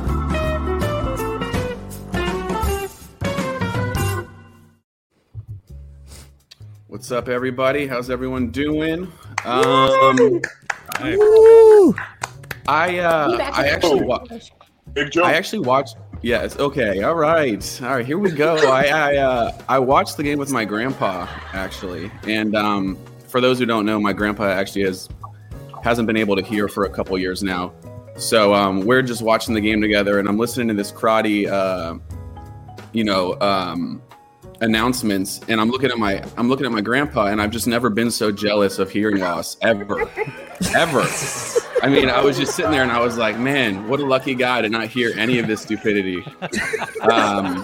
What's up, everybody? How's everyone doing? Um, Hey, Woo! I uh, I actually wa- Big joke. I actually watched. Yeah, it's okay. All right, all right. Here we go. I I uh, I watched the game with my grandpa actually, and um, for those who don't know, my grandpa actually has hasn't been able to hear for a couple years now. So um, we're just watching the game together, and I'm listening to this karate, uh, you know, um, announcements, and I'm looking at my I'm looking at my grandpa, and I've just never been so jealous of hearing loss ever, ever. I mean, I was just sitting there, and I was like, man, what a lucky guy to not hear any of this stupidity. Um,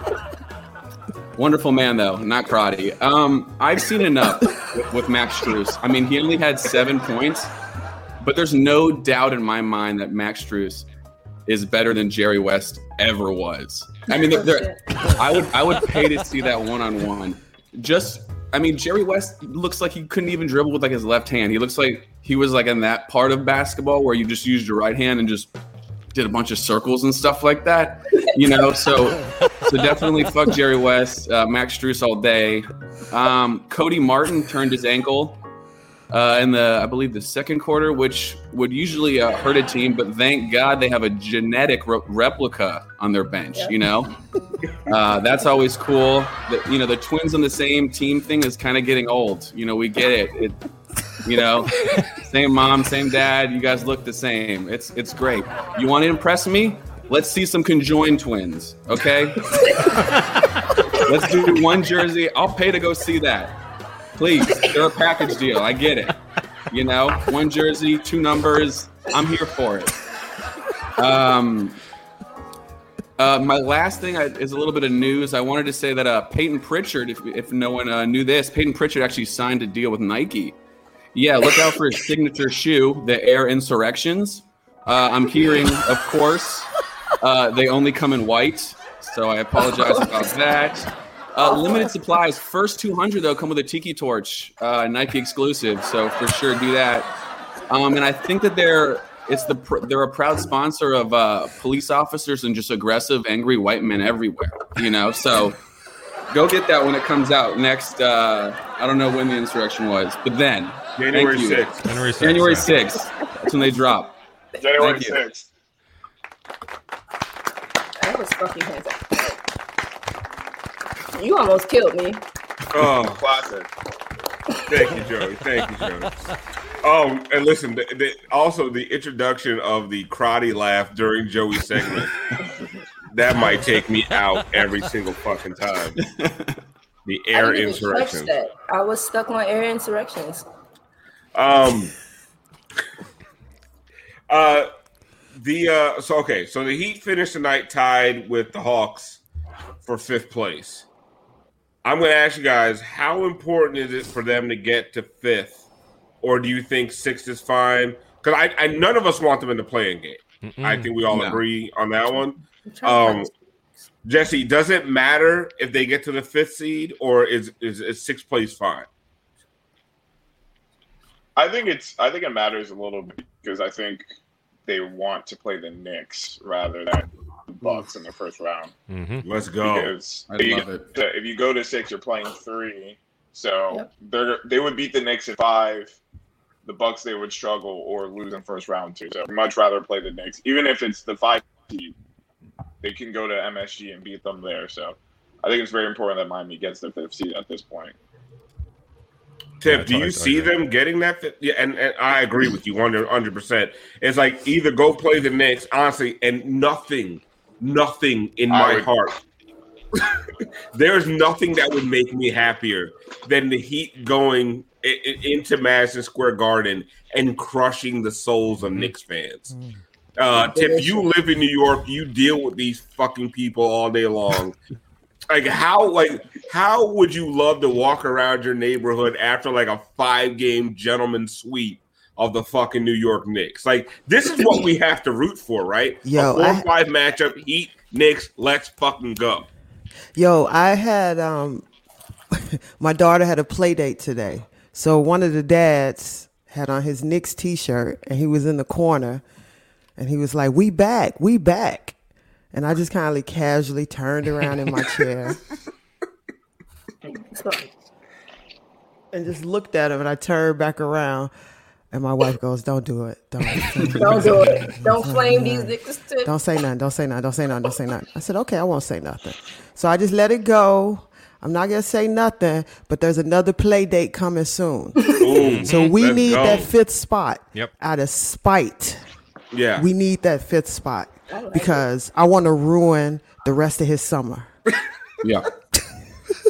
wonderful man, though, not Crotty. Um, I've seen enough with, with Max Strus. I mean, he only had seven points, but there's no doubt in my mind that Max Strus is better than Jerry West ever was. I mean, they're, they're, I would I would pay to see that one-on-one. Just, I mean, Jerry West looks like he couldn't even dribble with like his left hand. He looks like he was like in that part of basketball where you just used your right hand and just did a bunch of circles and stuff like that. You know, so so definitely fuck Jerry West, uh, Max Strus all day. Um, Cody Martin turned his ankle uh, in the, I believe, the second quarter, which would usually uh, hurt a team, but thank God they have a genetic re- replica on their bench. Yep. You know, uh, that's always cool. The, you know, the twins on the same team thing is kind of getting old. You know, we get it. It, you know, same mom, same dad. You guys look the same. It's it's great. You want to impress me? Let's see some conjoined twins. Okay. Let's do one jersey. I'll pay to go see that. Please, they're a package deal. I get it. You know, one jersey, two numbers. I'm here for it. Um, uh, my last thing is a little bit of news. I wanted to say that uh, Peyton Pritchard, if, if no one uh, knew this, Peyton Pritchard actually signed a deal with Nike. Yeah, look out for his signature shoe, the Air Insurrections. Uh, I'm hearing, of course, uh, they only come in white, so I apologize about that. Uh, limited supplies. First two hundred, though, come with a Tiki Torch, uh, Nike exclusive. So for sure, do that. Um, and I think that they're it's the pr- they're a proud sponsor of uh, police officers and just aggressive, angry white men everywhere. You know, so go get that when it comes out next. Uh, I don't know when the insurrection was, but then January sixth. January sixth. January sixth. That's when they drop. January sixth. That was fucking hands up. You almost killed me. Oh, classic. Thank you, Joey. Thank you, Joey. Um, and listen, the, the, also the introduction of the Crotty laugh during Joey's segment, that might take me out every single fucking time. The Air I didn't even touch Insurrections. that. I was stuck on Air Insurrections. Um. Uh, the uh. So okay. So the Heat finished the night tied with the Hawks for fifth place. I'm going to ask you guys, how important is it for them to get to fifth, or do you think sixth is fine? Because I, I, none of us want them in the playing game. Mm-mm. I think we all no. agree on that one. Um, Jesse, does it matter if they get to the fifth seed, or is is, is sixth place fine? I think it's. I think it matters a little bit because I think they want to play the Knicks rather than the Bucks in the first round. Mm-hmm. Let's go. Because I if, love you, it. if you go to six, you're playing three. So Yep. they're they would beat the Knicks at five. The Bucks, they would struggle or lose in first round too. So I'd much rather play the Knicks, even if it's the five seed. They can go to M S G and beat them there. So I think it's very important that Miami gets the fifth seed at this point. Tip, do you see them getting that? Fit? Yeah, and, and I agree with you one hundred percent. It's like either go play the Knicks, honestly, and nothing, nothing in my would, heart. There's nothing that would make me happier than the Heat going I- I- into Madison Square Garden and crushing the souls of Knicks fans. Uh, Tip, you live in New York. You deal with these fucking people all day long. Like how, like how would you love to walk around your neighborhood after like a five-game gentleman sweep of the fucking New York Knicks? Like this is what we have to root for, right? Yo, a four I, five matchup, Heat, Knicks. Let's fucking go. Yo, I had um, my daughter had a play date today, so one of the dads had on his Knicks T-shirt, and he was in the corner, and he was like, "We back, we back." And I just kind of casually turned around in my chair and just looked at him. And I turned back around, and my wife goes, "Don't do it. Don't, don't, Don't do it. Don't flame these niggas. Too. Don't say nothing. Don't say nothing. Don't say nothing. Don't say nothing." I said, "Okay, I won't say nothing." So I just let it go. I'm not gonna say nothing, but there's another play date coming soon. Ooh, so we let's need go. that fifth spot. Yep. Out of spite. Yeah, we need that fifth spot. Because I want to ruin the rest of his summer. Yeah.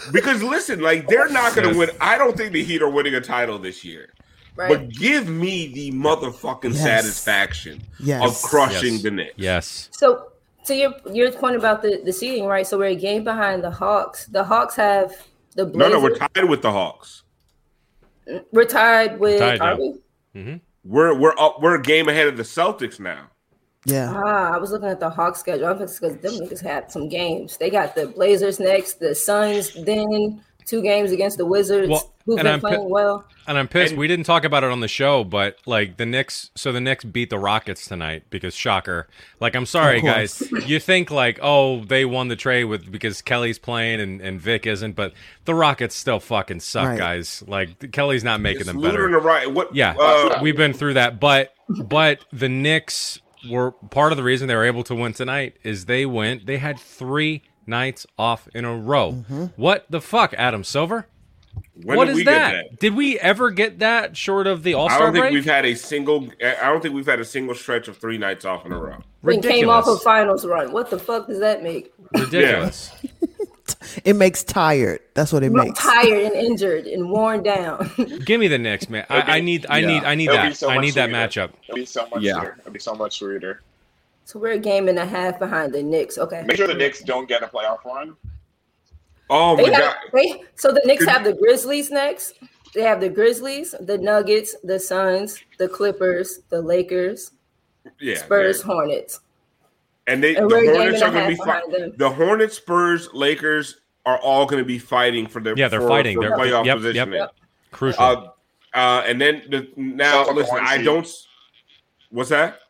Because listen, like they're not going to Yes. win. I don't think the Heat are winning a title this year. Right. But give me the motherfucking Yes. satisfaction Yes. of crushing Yes. the Knicks. Yes. So to your your point about the, the seeding, right? So we're a game behind the Hawks. The Hawks have the No, Blazers. no, we're tied with the Hawks. We're tied with Tied, are yeah. we? Mm-hmm. We're we're up. We're a game ahead of the Celtics now. Yeah. Ah, I was looking at the Hawks schedule. I think it's because them niggas had some games. They got the Blazers next, the Suns, then two games against the Wizards, Well, who've and been I'm pi- playing well. And I'm pissed. And- we didn't talk about it on the show, but like the Knicks. So the Knicks beat the Rockets tonight because shocker. Like I'm sorry, Of course. guys. You think like oh they won the trade with because Kelly's playing and, and Vic isn't, but the Rockets still fucking suck, Right. guys. Like Kelly's not making It's them Luder better. and the right. What? Yeah, uh, we've been through that, but but the Knicks were part of the reason they were able to win tonight is they went. They had three nights off in a row. Mm-hmm. What the fuck, Adam Silver? when What did is we that? get that? Did we ever get that short of the All I Star don't think break? we've had a single. I don't think we've had a single stretch of three nights off in a row. Then came off a Ridiculous. finals run. What the fuck does that make? Ridiculous. It makes tired. That's what it I'm makes. tired and injured and worn down. Give me the Knicks, man. I, I need, I Yeah. need, I need It'll be that. so I much need that sweeter. matchup. It'll be so much Yeah. sweeter. It'll be so much sweeter. So we're a game and a half behind the Knicks. Okay. Make sure the Knicks don't get a playoff run. Oh my They have, god! they, so the Knicks have the Grizzlies next. They have the Grizzlies, the Nuggets, the Suns, the Clippers, the Lakers, Yeah, Spurs, man. Hornets. and they And the we're a game Hornets and are a going to be half fighting. behind them. The Hornets, Spurs, Lakers are all going to be fighting for their Yeah, they're for, fighting. for They're playoff yep, positioning. yep. Crucial. Uh, uh, and then the, now, Suns are the listen, one I seed. don't. s- What's that?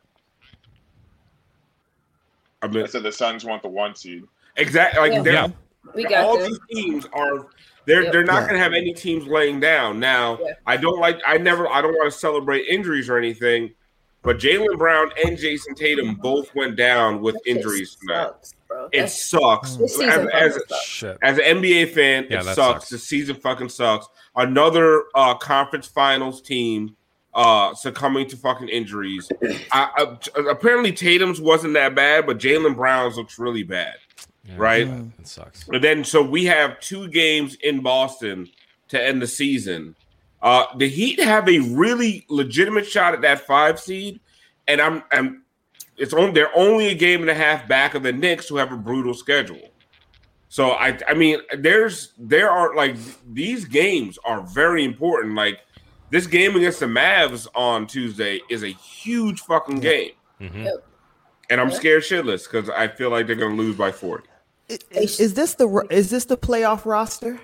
I I mean, said the Suns want the one seed. exactly. Like Yeah. they're- Yeah. We got all them. these teams are. They're Yep. they're not Yeah. going to have any teams laying down. Now, Yeah. I don't like. I never. I don't want to celebrate injuries or anything. But Jaylen Brown and Jason Tatum both went down with That shit injuries tonight. sucks, bro. It That- sucks. This season As, fucking as, sucks. Shit. as an N B A fan, Yeah, it that sucks. sucks. The season fucking sucks. Another uh, conference finals team uh, succumbing to fucking injuries. I, I, apparently, Tatum's wasn't that bad, but Jaylen Brown's looks really bad, Yeah, right? It sucks. And then, so we have two games in Boston to end the season. Uh, the Heat have a really legitimate shot at that five seed, and I'm, I'm it's on. They're only a game and a half back of the Knicks, who have a brutal schedule. So I, I mean, there's there are like these games are very important. Like this game against the Mavs on Tuesday is a huge fucking game, Mhm. Yep. and I'm Yeah. scared shitless because I feel like they're going to lose by forty. Is, is this the is this the playoff roster?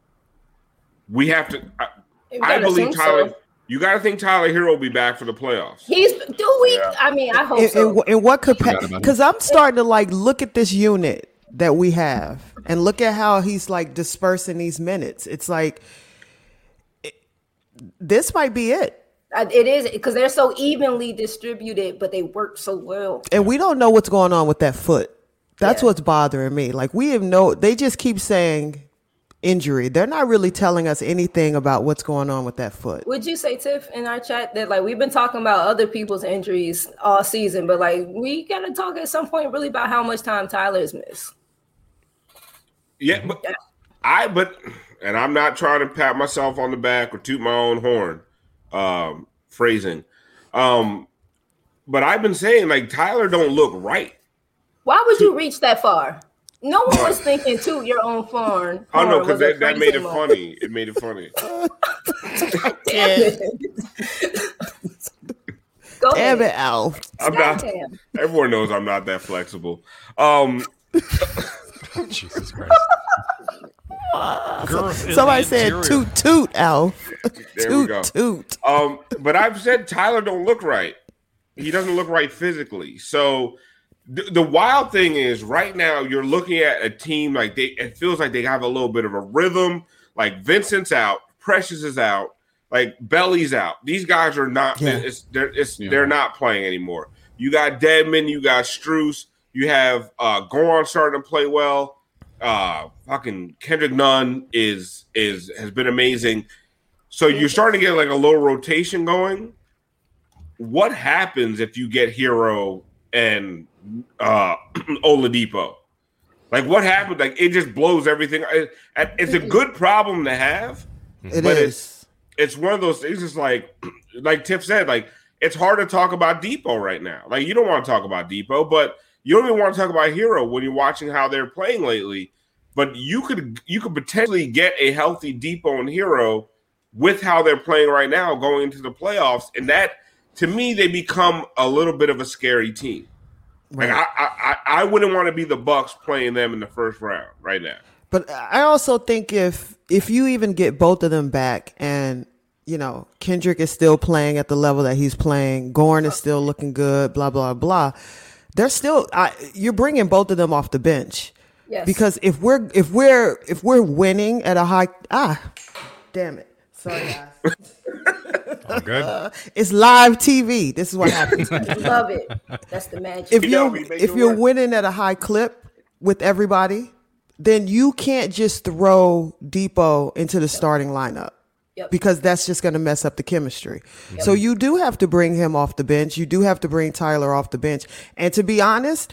We have to. I, You I gotta believe assume Tyler. so. You got to think Tyler Hero will be back for the playoffs. He's do we? Yeah. I mean, I hope In, so. in, in what Forgot capacity? about Because I'm starting to like look at this unit that we have and look at how he's like dispersing these minutes. It's like it, this might be it, I- It is because they're so evenly distributed, but they work so well. and we don't know what's going on with that foot. That's Yeah. what's bothering me. Like we have no. They just keep saying injury. They're not really telling us anything about what's going on with that foot. Would you say, Tiff, in our chat that like we've been talking about other people's injuries all season, but like we gotta talk at some point really about how much time Tyler's missed. Yeah, but I but and I'm not trying to pat myself on the back or toot my own horn. Um, phrasing. Um, but I've been saying like Tyler don't look right. Why would you reach that far? No one was thinking toot your own horn. Oh no, horn because was a that, that made it phrasing moment. funny. It made it funny. Damn it. Go Damn ahead. it, Al. I'm not. Goddamn. Everyone knows I'm not that flexible. Um, Jesus Christ. Girth in Somebody the said interior. toot toot, Al. there we toot go. toot. Um, but I've said Tyler don't look right. He doesn't look right physically. So th- the wild thing is, right now you're looking at a team like they. It feels like they have a little bit of a rhythm. Like Vincent's out, Precious is out, like Belly's out. These guys are not. Yeah. It's, they're it's, Yeah. they're not playing anymore. You got Deadman, you got Strus, you have uh, Goran starting to play well. Uh, fucking Kendrick Nunn is is has been amazing. So you're starting to get like a little rotation going. What happens if you get Hero and uh, Oladipo? Like what happened? Like it just blows everything. It, it's a good problem to have. It but is. It's, it's one of those things. It's like, like Tip said, like it's hard to talk about Depot right now. Like you don't want to talk about Depot, but you don't even want to talk about Hero when you're watching how they're playing lately. But you could you could potentially get a healthy Depot and Hero with how they're playing right now going into the playoffs, and that to me they become a little bit of a scary team. Like I, I, I wouldn't want to be the Bucks playing them in the first round right now. But I also think if if you even get both of them back, and you know Kendrick is still playing at the level that he's playing, Gorn is still looking good, blah blah blah. They're still I, you're bringing both of them off the bench, yes. Because if we're if we're if we're winning at a high ah, damn it, sorry guys. All good. Uh, it's live T V. This is what happens. Love it. That's the magic. If you're if you're winning at a high clip with everybody, then you can't just throw Depot into the starting lineup. Yep. Because that's just going to mess up the chemistry. Yep. So you do have to bring him off the bench. You do have to bring Tyler off the bench. And to be honest,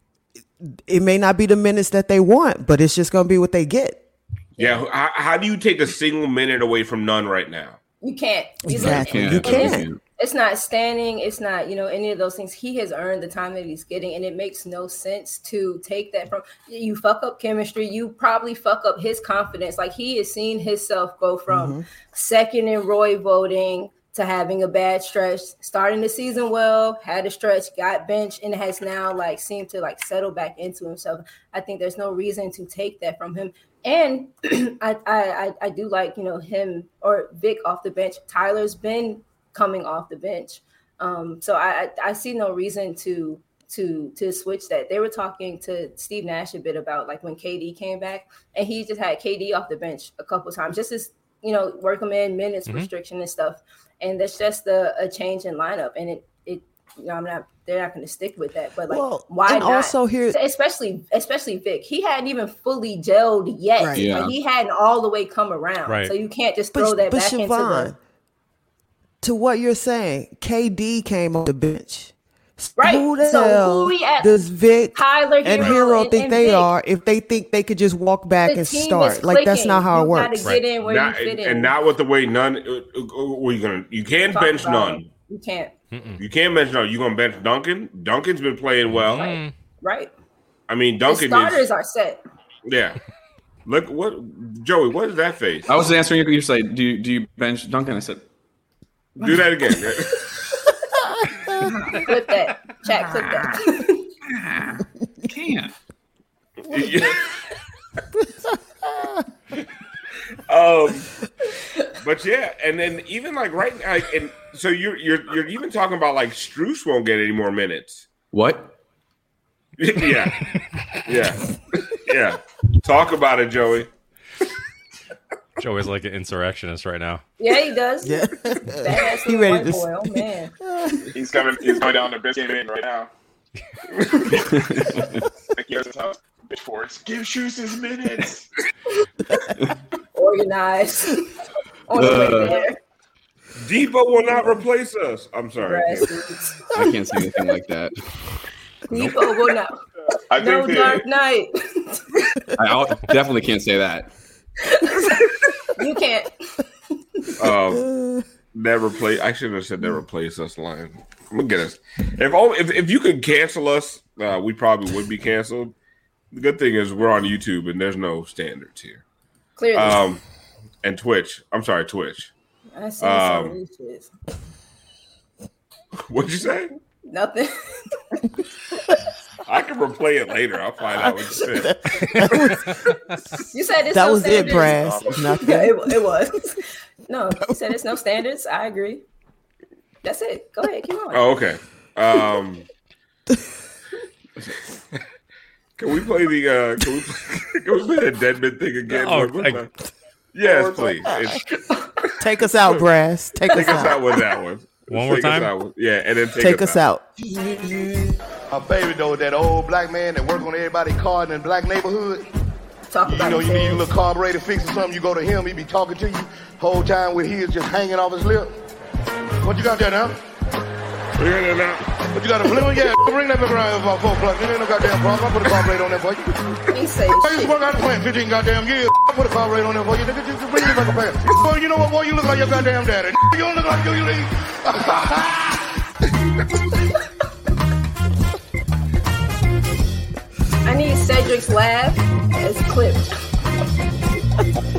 it may not be the minutes that they want, but it's just going to be what they get. Yeah. How, how do you take a single minute away from none right now? You can't. Exactly. You can't. It's not standing. It's not, you know, any of those things. He has earned the time that he's getting, and it makes no sense to take that from you. Fuck up chemistry. You probably fuck up his confidence. Like he has seen himself go from mm-hmm. second in Roy voting to having a bad stretch, starting the season well, had a stretch, got benched, and has now like seemed to like settle back into himself. I think there's no reason to take that from him. And I, I I do like, you know, him or Vic off the bench. Tyler's been coming off the bench. Um, so I, I I see no reason to to to switch that. They were talking to Steve Nash a bit about like when K D came back, and he just had K D off the bench a couple times, just as, you know, work him in minutes mm-hmm. restriction and stuff. And that's just a, a change in lineup. And it it you know, I'm not they're not going to stick with that. But like, well, why and not? Also here, especially especially Vic, he hadn't even fully gelled yet. Right. Yeah. Like, he hadn't all the way come around. Right. So you can't just throw but, that but back Siobhan, into the. To what you're saying, K D came off the bench. Right. Who the so hell who we at? does Vic Tyler and Hero, Hero and, think and they Vic. are if they think they could just walk back The and team start? is Like that's clicking. not how You it works. gotta get in where Not- you fit in. and not with the way none. We're gonna. You can't Talk bench about none. it. You can't. Mm-mm. You can't bench none. You gonna bench Duncan? Duncan's been playing well. Mm. Right. I mean, The Duncan starters is. are set. Yeah. Look what Joey. What is that face? I was answering your. You say, do you, do you bench Duncan? I said, do that again. Clip that. Chat. Clip that. Can't. um, but yeah, and then even like right now, like, and so you're you're you're even talking about like Strus won't get any more minutes. What? yeah, yeah, yeah. Talk about it, Joey. Joey's like an insurrectionist right now. Yeah, he does. Yeah. Badass He little ready white to- boy. Oh man. He's coming. He's going down to biscuit in right now. Like, he has his house. Bitch Force. Give Shoes his minutes. Organized. On the way Uh, there. Depot will not replace us. I'm sorry. Grassroots. I can't say anything like that. Depot will not. I No think Dark that, Knight. I I'll- definitely can't say that. You can't. Um, never play. I should have said never replace us line. I'm gonna get us. If all, if if you could cancel us, uh, we probably would be canceled. The good thing is we're on YouTube and there's no standards here. Clearly. Um, and Twitch. I'm sorry, Twitch. I see some of um, these shits. What'd you say? Nothing. I can replay it later. I'll find out what you said. You said it's That no was it, standards. Brass. Nothing. Yeah, it, it was. No, you said it's no standards. I agree. That's it. Go ahead, keep going. Oh, okay. Um, can we play the? Uh, can we play, can we play the Deadman thing again? Oh, What- I- what- yes, please. It's- Take us out, Brass. Take, Take us us out. out with that one. One more Take us time? out with- yeah, and then take, Take us out. My baby though, that old black man that work on everybody's car in the black neighborhood. Talk You about know, it, you need a Sam. little carburetor fix or something, you go to him, he be talking to you whole time with his just hanging off his lip. What you got there now? We're in and out. But you got a blue one? Yeah, bring that back around here about four o'clock. There ain't no goddamn problem. I put a carburetor on there for you. He say I shit. just work out the plant fifteen goddamn years. I put a carburetor on there for you. Nigga, just bring it back a pass. Boy, you know what, boy? You look like your goddamn daddy. You don't look like you, you leave. I need Cedric's laugh as clipped.